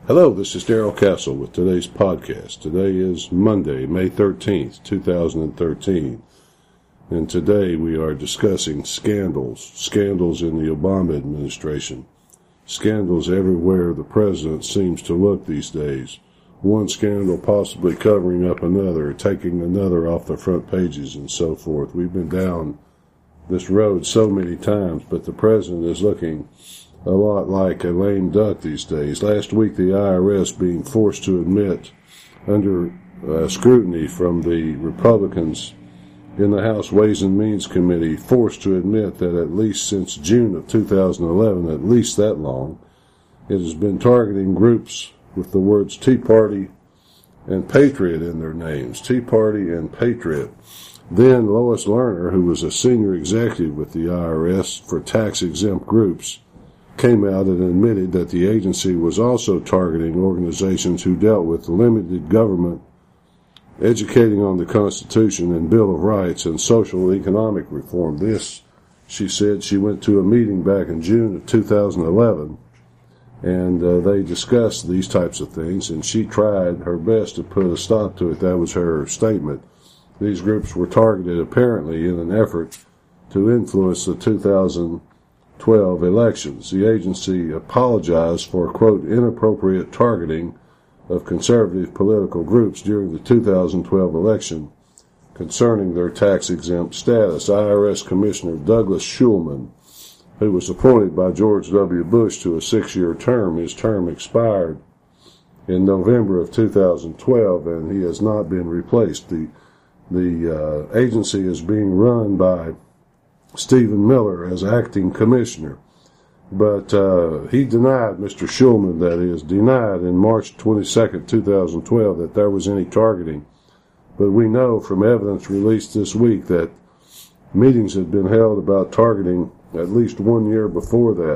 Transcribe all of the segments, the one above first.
Hello, this is Darrell Castle with today's podcast. Today is Monday, May 13th, 2013. And today we are discussing scandals in the Obama administration. Scandals everywhere the president seems to look these days. One scandal possibly covering up another, taking another off the front pages and so forth. We've been down this road so many times, but the president is looking a lot like a lame duck these days. Last week, the IRS being forced to admit, under scrutiny from the Republicans in the House Ways and Means Committee, forced to admit that at least since June of 2011, at least that long, it has been targeting groups with the words Tea Party and Patriot in their names. Tea Party and Patriot. Then Lois Lerner, who was a senior executive with the IRS for tax-exempt groups, came out and admitted that the agency was also targeting organizations who dealt with limited government, educating on the Constitution and Bill of Rights, and social and economic reform. This, she said, she went to a meeting back in June of 2011, and they discussed these types of things, and she tried her best to put a stop to it. That was her statement. These groups were targeted apparently in an effort to influence the 2012 elections. The agency apologized for, quote, inappropriate targeting of conservative political groups during the 2012 election concerning their tax-exempt status. IRS Commissioner Douglas Shulman, who was appointed by George W. Bush to a 6-year term, his term expired in November of 2012, and he has not been replaced. The agency is being run by Stephen Miller as acting commissioner. But he denied, Mr. Shulman, that is, denied in March 22nd, 2012, that there was any targeting. But we know from evidence released this week that meetings had been held about targeting at least 1 year before that.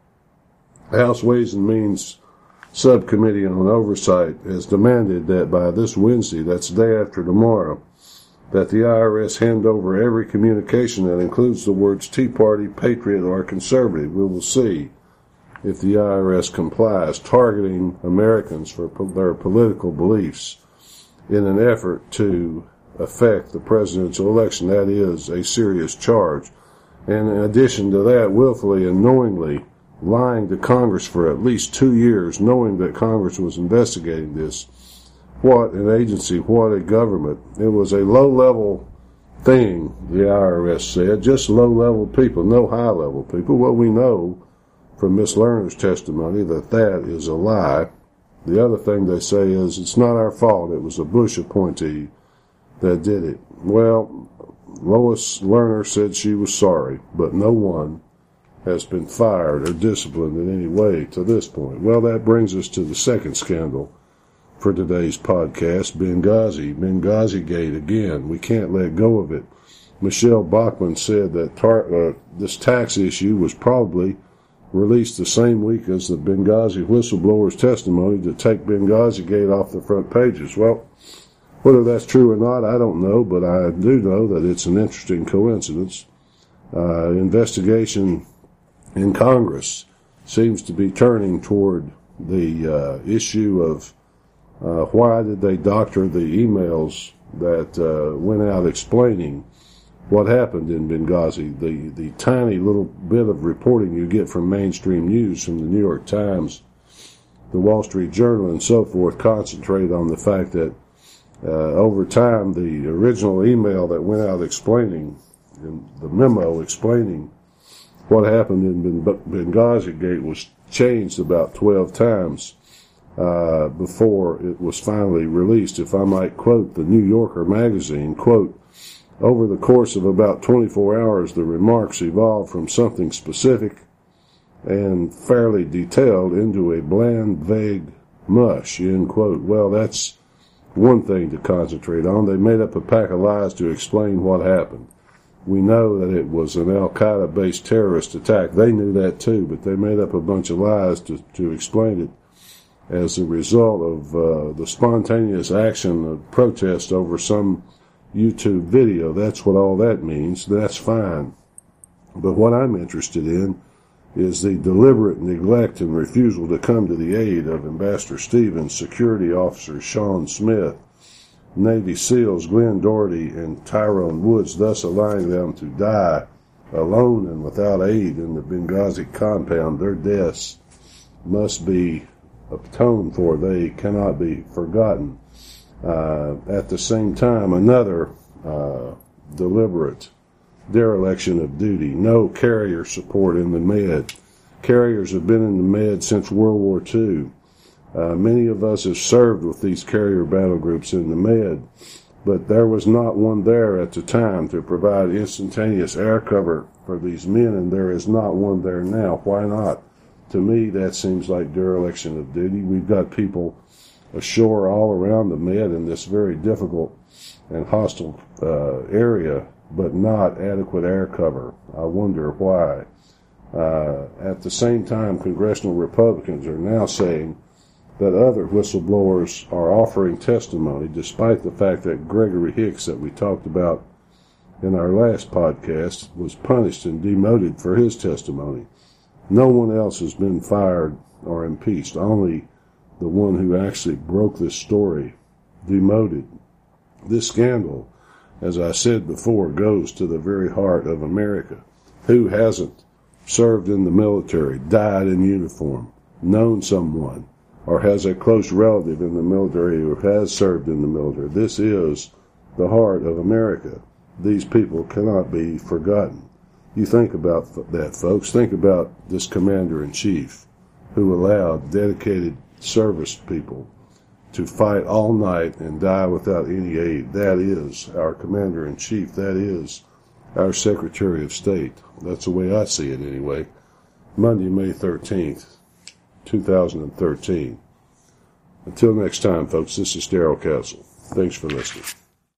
The House Ways and Means Subcommittee on Oversight has demanded that by this Wednesday, that's the day after tomorrow, that the IRS hand over every communication that includes the words Tea Party, Patriot, or Conservative. We will see if the IRS complies, targeting Americans for their political beliefs in an effort to affect the presidential election. That is a serious charge. And in addition to that, willfully and knowingly lying to Congress for at least 2 years, knowing that Congress was investigating this. What an agency, what a government. It was a low-level thing, the IRS said, just low-level people, no high-level people. Well, we know from Ms. Lerner's testimony that that is a lie. The other thing they say is it's not our fault, it was a Bush appointee that did it. Well, Lois Lerner said she was sorry, but no one has been fired or disciplined in any way to this point. Well, that brings us to the second scandal for today's podcast, Benghazi Gate again. We can't let go of it. Michelle Bachmann said that this tax issue was probably released the same week as the Benghazi whistleblower's testimony to take Benghazi Gate off the front pages. Well, whether that's true or not, I don't know, but I do know that it's an interesting coincidence. Investigation in Congress seems to be turning toward the issue of why did they doctor the emails that went out explaining what happened in Benghazi? The tiny little bit of reporting you get from mainstream news, from the New York Times, the Wall Street Journal, and so forth, concentrate on the fact that over time the original email that went out explaining, the memo explaining what happened in Benghazi Gate was changed about 12 times before it was finally released. If I might quote the New Yorker magazine, quote, over the course of about 24 hours, the remarks evolved from something specific and fairly detailed into a bland, vague mush, end quote. Well, that's one thing to concentrate on. They made up a pack of lies to explain what happened. We know that it was an Al-Qaeda-based terrorist attack. They knew that too, but they made up a bunch of lies to explain it as a result of the spontaneous action of protest over some YouTube video. That's what all that means. That's fine. But what I'm interested in is the deliberate neglect and refusal to come to the aid of Ambassador Stevens, Security Officer Sean Smith, Navy SEALs Glenn Doherty and Tyrone Woods, thus allowing them to die alone and without aid in the Benghazi compound. Their deaths must be atoned for. They cannot be forgotten. At the same time, another deliberate dereliction of duty. No carrier support in the Med. Carriers have been in the Med since World War II. Many of us have served with these carrier battle groups in the Med, but there was not one there at the time to provide instantaneous air cover for these men, and there is not one there now. Why not? To me, that seems like dereliction of duty. We've got people ashore all around the Med in this very difficult and hostile area, but not adequate air cover. I wonder why. At the same time, congressional Republicans are now saying that other whistleblowers are offering testimony, despite the fact that Gregory Hicks, that we talked about in our last podcast, was punished and demoted for his testimony. No one else has been fired or impeached, only the one who actually broke this story, demoted. This scandal, as I said before, goes to the very heart of America. Who hasn't served in the military, died in uniform, known someone, or has a close relative in the military who has served in the military? This is the heart of America. These people cannot be forgotten. You think about that, folks. Think about this commander-in-chief who allowed dedicated service people to fight all night and die without any aid. That is our commander-in-chief. That is our Secretary of State. That's the way I see it anyway. Monday, May 13th, 2013. Until next time, folks, this is Darrell Castle. Thanks for listening.